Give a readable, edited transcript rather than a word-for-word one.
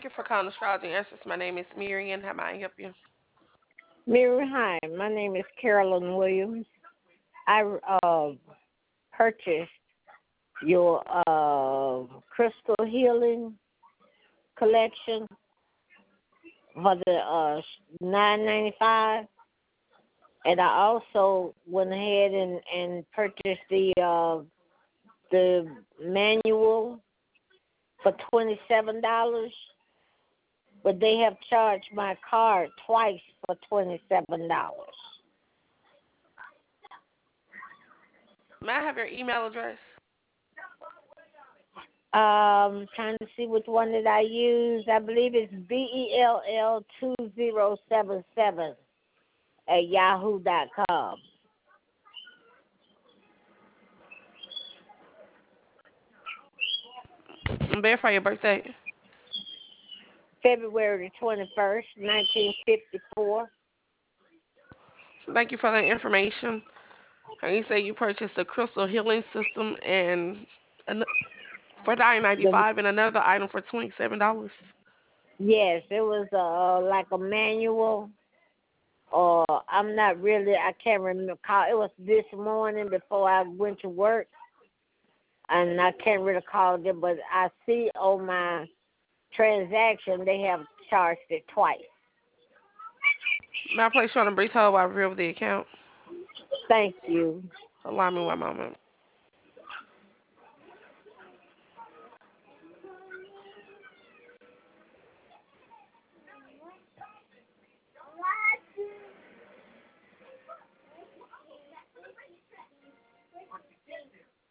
Thank you for calling Astrology Answers. My name is Miriam. How may I help you? Mary, hi. My name is Carolyn Williams. I purchased your crystal healing collection for the $9.95, and I also went ahead and purchased the manual for $27. But they have charged my card twice for $27. May I have your email address? Trying to see which one did I use. I believe it's BELL2077 at yahoo.com. Verify your birthday. February 21st, 1954. Thank you for that information. And you say you purchased a crystal healing system and an- for The, $9.95 and another item for $27. yes, it was like a manual, or I'm not really, I can't remember. It was this morning before I went to work, and I can't really call it, but I see on my transaction they have charged it twice. May I place you on a brief hold while I review the account? Thank you. Allow me one moment.